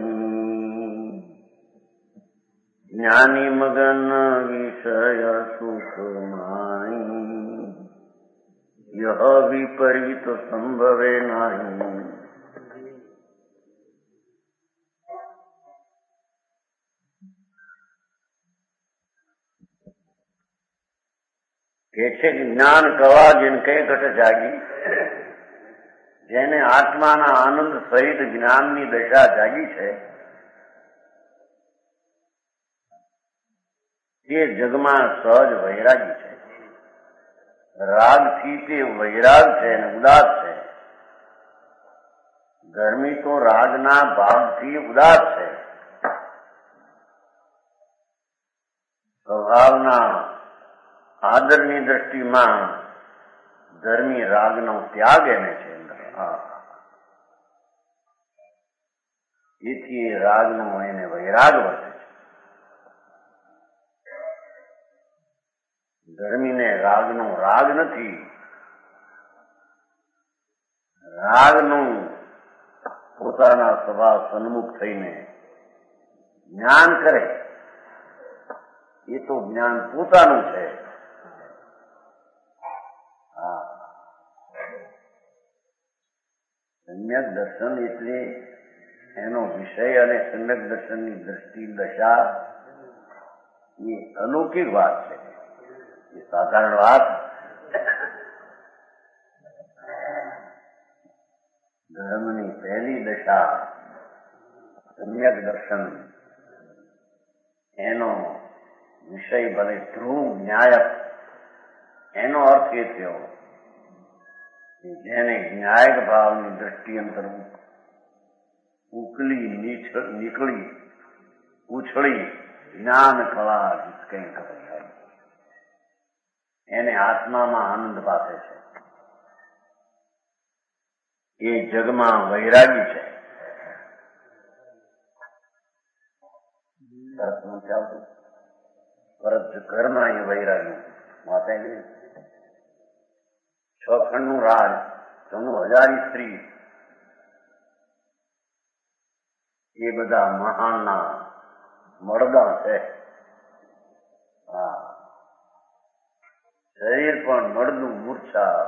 ज्ञानी मगन विषय सुख माही। यह विपरीत संभवे नहीं। કે છે જ્ઞાન કવા जिनके ઘટ જાગી, જેને આત્માના આનંદ સહિત જ્ઞાનની દશા જાગી છે, તે જગમાં સહજ વૈરાગી છે. રાગથી તે વૈરાગ છે અને ઉદાસ છે. ગરમી તો રાગના ભાવથી ઉદાસ છે. સ્વભાવના આદરની દ્રષ્ટિમાં ધર્મી રાગનો ત્યાગ એને છે. એથી રાગનો એને વૈરાગ વર્તે છે. ધર્મીને રાગનો રાગ નથી. રાગનું પોતાના સ્વભાવ સન્મુખ થઈને જ્ઞાન કરે એ તો જ્ઞાન પોતાનું છે. સમ્યક દર્શન એટલે એનો વિષય અને સમ્યક દર્શનની દ્રષ્ટિ દશા એ અલૌકિક વાત છે. એ સાધારણ વાત ધર્મની પહેલી દશા સમ્યક દર્શન. એનો વિષય ભલે ધ્રુવ ન્યાયક. એનો અર્થ એ થયો જેને ન્યાયક ભાવની દ્રષ્ટિ અંતર ઉકલી નીકળી ઉછળી જ્ઞાન કળા કઈ ખબર, એને આત્મામાં આનંદ પામે છે. એ જગમાં વૈરાગી છે. તરત નથી આવતું, પરત ઘરમાં એ વૈરાગી માતા ગઈ. છ ખંડનું રાજ, ચોનું હજારી સ્ત્રી, એ બધા મહાનના મળદા છે. હા, શરીર પણ મળદું મૂર્છા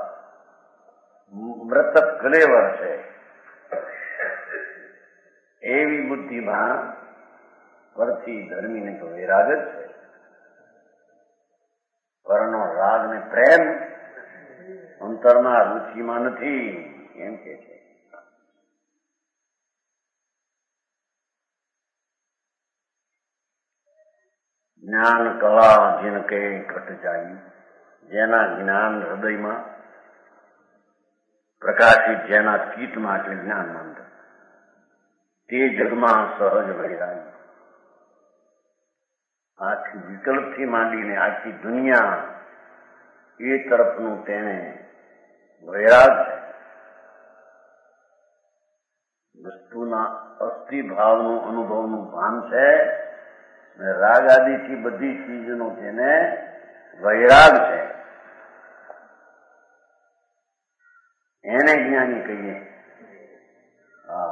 મૃતક કલેવર છે. એવી બુદ્ધિમાં પરથી ધર્મીને તો વૈરાગ જ છે. પરનો રાગ ને પ્રેમ અંતરમાં રુચિમાં નથી એમ કે છે. જ્ઞાન કળા જીનકે ઘટ જાઈ, જેના જ્ઞાન હૃદયમાં પ્રકાશિત, જેના ચિત્તમાં એટલે જ્ઞાન મંત્ર, તે જગમાં સહજ વૈરાગી. આખી વિકલ્પથી માંડીને આખી દુનિયા એ તરફનું તેને વૈરાગ છે. વસ્તુના અસ્થિ ભાવનું અનુભવનું ભાન છે. રાગ આદિથી બધી ચીજનો તેને વૈરાગ છે. એને જ્ઞાની કહીએ. હા,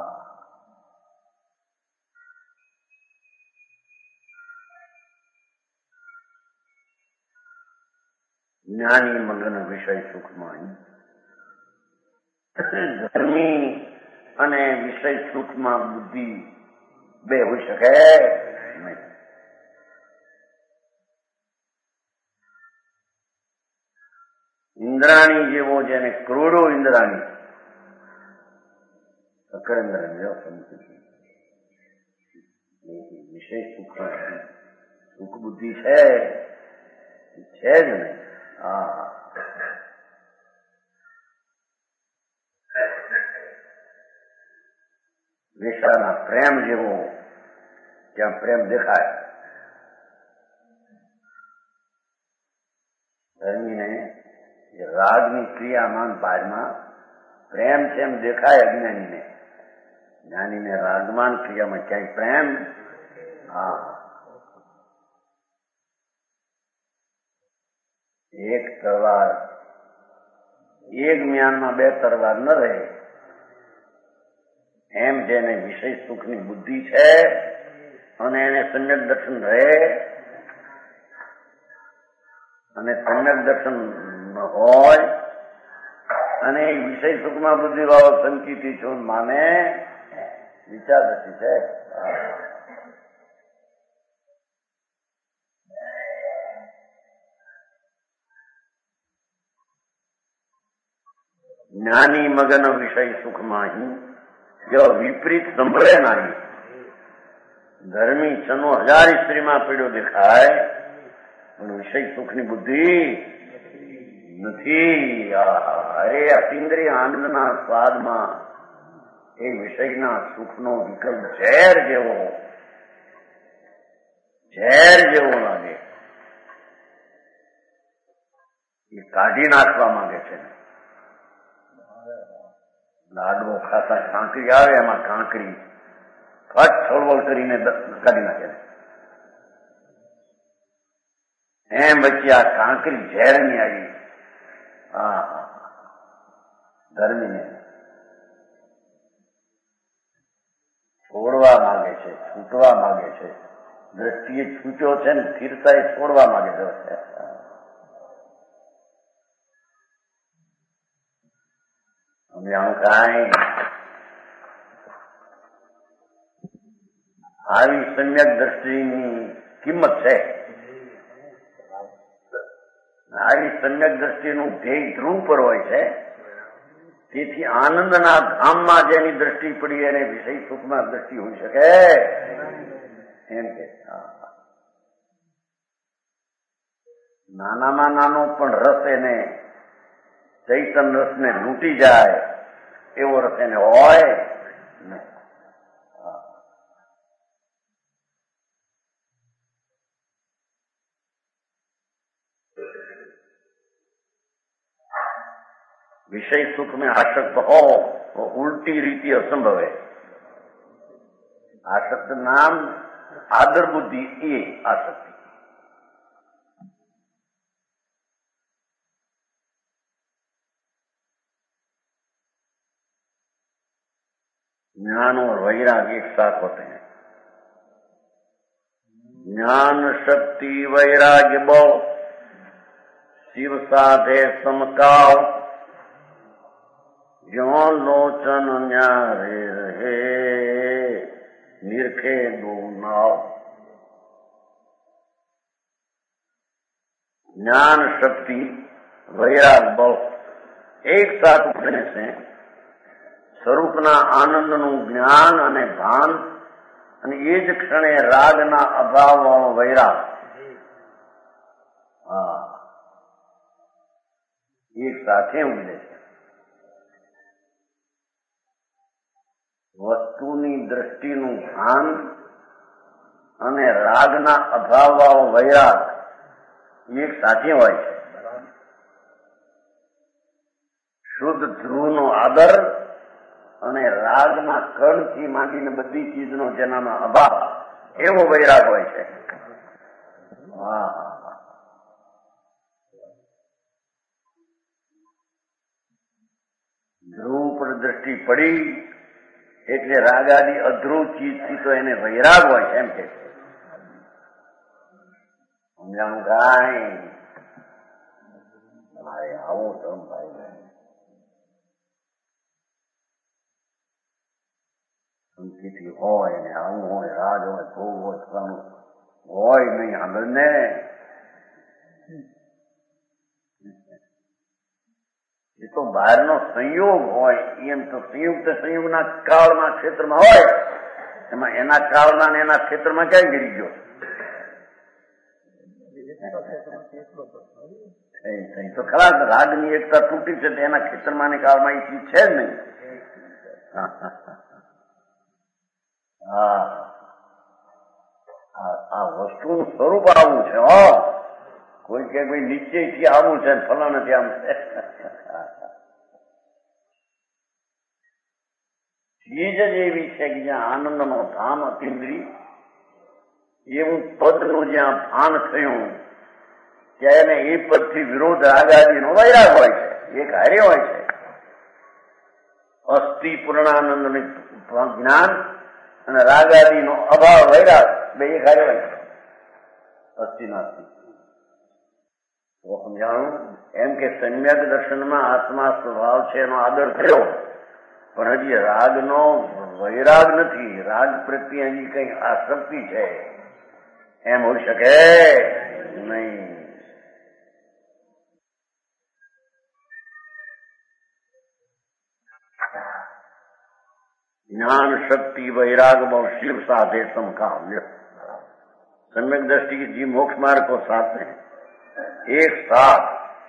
જ્ઞાની મગન વિષય સુખમાં. ધર્મી અને વિષય સુખમાં બુદ્ધિ બે હોઈ શકે નહીં. ઇન્દ્રાણી જેવો જેને કરોડો ઇન્દ્રાણી, અકરેન્દ્ર વિષય સુખ સુખ બુદ્ધિ છે છે જ નહીં. હા, વેશાના પ્રેમ જેવો ત્યાં પ્રેમ દેખાય. ધર્મીને રાગની ક્રિયામાં બાદમાં પ્રેમ છે એમ દેખાય અજ્ઞાનીને. જ્ઞાનીને રાગમાન ક્રિયામાં ક્યાંય પ્રેમ. હા, એક તલવાર, એક મ્યાનમાં બે તલવાર ન રહે એમ જેને વિષય સુખની બુદ્ધિ છે અને એને સમ્યક દર્શન રહે અને સમ્યક દર્શન હોય અને વિષય સુખમાં બુદ્ધિ વાળો સંકિતી છું માને વિચાર નથી છે. જ્ઞાની મગન વિષય સુખમાં જો વિપરીત સંભળે નહીં. ધર્મી છનો હજાર સ્ત્રીમાં પીડ્યો દેખાય પણ વિષય સુખની બુદ્ધિ નથી. અરે અતિન્દ્રિય આનંદના સ્વાદમાં એ વિષયના સુખનો વિકલ્પ ઝેર જેવો ઝેર જેવો લાગે. એ કાઢી નાખવા માંગે છે. લાડવો ખાતા કાંકરી આવે એમાં કાંકરી ફટ છોડવોળ કરીને કાઢી નાખે. એમ વચ્ચે આ કાંકરી ઝેરની આવી. હા, ધર્મીને છોડવા માંગે છે, છૂટવા માંગે છે. દ્રષ્ટિએ છૂટ્યો છે ને સ્થિરતા એ છોડવા માંગે છે. સમજાણું કાંઈ? આવી સમ્યક દ્રષ્ટિની કિંમત છે. આવી સમ્યક દ્રષ્ટિનું ધ્યેય ધ્રુવ પર હોય છે. તેથી આનંદના ધામમાં જેની દ્રષ્ટિ પડી એને વિષય સુખમાં દ્રષ્ટિ હોઈ શકે એમ કે નાનામાં નાનો પણ રસ એને ચૈતન રસને લૂંટી જાય એવો રસ એને હોય નહીં. विषय सुख में आसक्त हो वो उल्टी रीति असंभव है. आसक्त नाम आदर बुद्धि ये आसक्ति. ज्ञान और वैराग एक साथ होते हैं. ज्ञान शक्ति वैराग्य बल शिव साधे समकाव जो लोचन न्यारे रहे निरखे दो नाव. ज्ञान शक्ति वैराग बल एक साथ उठने से સ્વરૂપના આનંદનું જ્ઞાન અને ભાન અને એ જ ક્ષણે રાગના અભાવવાળો વૈરાગ હા એક સાથે ઉડે છે. વસ્તુની દ્રષ્ટિનું ભાન અને રાગના અભાવવાળો વૈરાગ એક સાથે હોય છે. શુદ્ધ ધ્રુવનો આદર અને રાગના કણથી માંડીને બધી ચીજનો જેનામાં અભાવ એવો વૈરાગ હોય છે. ધ્રુવ પર દ્રષ્ટિ પડી એટલે રાગાદી અધ્રુવ ચીજથી તો એને વૈરાગ હોય છે એમ કે સમજાણું કાંઈ? મારે આવું તો ભાઈ સંકિતી હોય ને આવું હોય રાજ હોય ધ્રુવ હોય ફલાણું હોય નહીં આગળ ને એ તો બહારનો સંયોગ હોય. એમ તો સંયુક્ત સંયોગના કાળના ક્ષેત્રમાં હોય એમાં એના કાળના ને એના ક્ષેત્રમાં ક્યાં ગીરી ગયો? તો ખરા રાગની એકતા તૂટી છે એના ક્ષેત્રમાં ને કાળમાં એ ચીજ છે જ નહીં. હા આ વસ્તુનું સ્વરૂપ આવું છે. હો કોઈ કે ભાઈ નિશ્ચયથી આવું છે ફલાણાથી આમ છે. ચીજ જ એવી છે કે જ્યાં આનંદનો ધામ અતિન્દ્રી એવું પદનું જ્યાં ભાન થયું ત્યારે એ પદથી વિરોધ રાગાદીનો વૈરાગ હોય છે, એક હારે હોય છે. અસ્થિ પૂર્ણાનંદ જ્ઞાન અને રાગાદીનો અભાવ વૈરાગ બે એક હારે હોય છે. અસ્થિ નાસ્તિ તો સમજાણું એમ કે સમ્યક દર્શનમાં આત્મા સ્વભાવ છે એનો આદર થયો, પણ હજી રાગનો વૈરાગ નથી, રાગ પ્રત્યે હજી કઈ આસક્તિ છે એમ હોઈ શકે નહીં. જ્ઞાન શક્તિ वैराग शिव साधे समकाव्य. सम्यक दृष्टि की जी मोक्ष मार्ग को साथ में एक साथ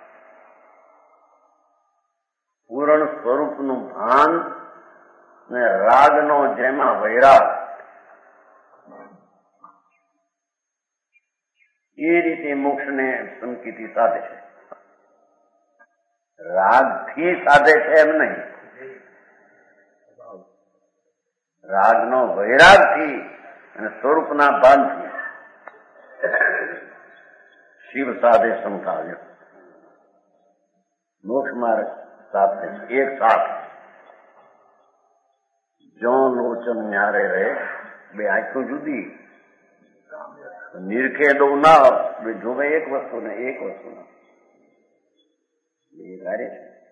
પૂર્ણ સ્વરૂપનું ભાન ને રાગનો જેમાં વૈરાગ એ રીતે મોક્ષને સંકિતિ સાધે છે. રાગથી સાધે છે એમ નહીં, રાગનો વૈરાગથી અને સ્વરૂપના ભાનથી શિવ સાધે સમકાવ્ય મોક્ષ માર્ગ साथ एक साथ जो लोचन न्यारे रहे बे आंखों जुदी निरखे दो ना बे जो भाई एक वस्तु ने एक वस्तु ना ये कार्य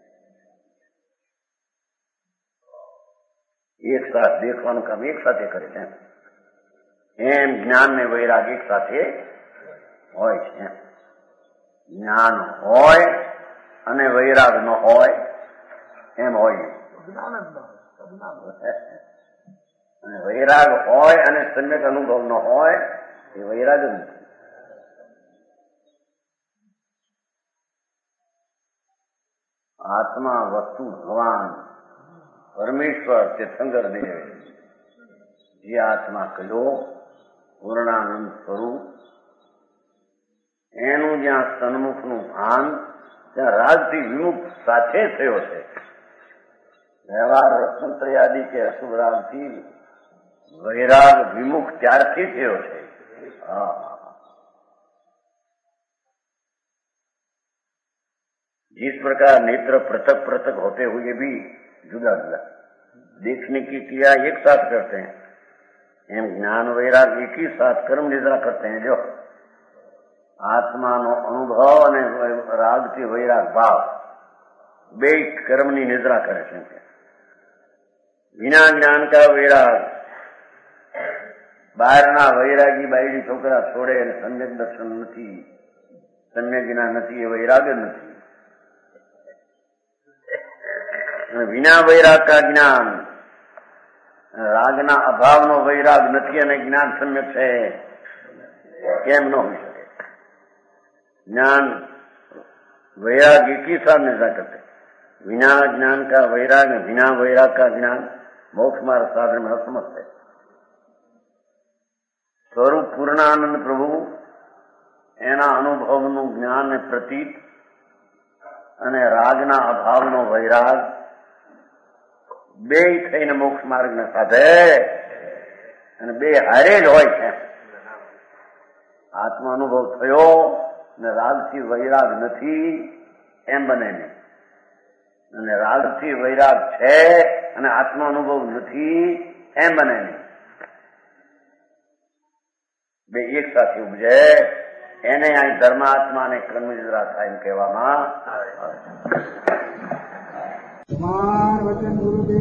एक साथ देखવાનું કામ એક સાથે કરે છે એમ જ્ઞાન ને વૈરાગ એક સાથે હોય છે. જ્ઞાન હોય અને વૈરાગ ન હોય એમ હોય, અને વૈરાગ હોય અને સમ્યક અનુભવ ન હોય એ વૈરાગ જ નથી. આત્મા વસ્તુ ભગવાન પરમેશ્વર તીર્થંકર દેવ જે આત્મા કયો પૂર્ણાનંદ સ્વરૂપ એનું જ્યાં સન્મુખનું ભાન ત્યાં રાજથી વિમુખ સાથે થયો છે. વ્યવહાર રત્નત્રયાદિ કે અશુભ રાગથી वैराग विमुख ત્યારથી થયો છે. जिस प्रकार नेत्र पृथक पृथक होते हुए भी जुदा जुदा देखने की क्रिया एक साथ करते हैं, एम ज्ञान वैराग एक ही साथ कर्म निद्रा करते हैं. जो आत्मा नो अनुभव અને રાગથી વૈરાગ ભાવ બે કર્મની નિદ્રા કરે છે. વિના જ્ઞાન કા વૈરાગ બહારના વૈરાગી બાયડી છોકરા છોડે અને સમ્યક દર્શન નથી, સમ્યક જ્ઞાન નથી, એ વૈરાગ જ નથી. વિના વૈરાગ કા જ્ઞાન રાગના અભાવનો વૈરાગ નથી અને જ્ઞાન સમ્યક છે કેમ ન હોઈ શકે? ज्ञान वैराग एक ही साथ निद्रा करते. बिना ज्ञान का वैराग, बिना वैराग का ज्ञान मोक्ष मार्ग साधन में असमर्थ है. स्वरूप पूर्णानंद प्रभु एना अनुभवનું જ્ઞાન ને પ્રતીત અને રાગના અભાવનો વૈરાગ બે થઈને મોક્ષ માર્ગને સાધે અને બે હારે જ હોય છે. આત્મા અનુભવ થયો ને રાગથી વૈરાગ નથી એમ બને નહીં, અને રાગથી વૈરાગ છે અને આત્મા અનુભવ નથી એમ બને નહીં. બે એક સાથે ઉપજે એને અહીં ધર્માત્મા અને કર્મનિદ્રા થાય એમ કહેવામાં. સમાન વચન ગુરુદેવ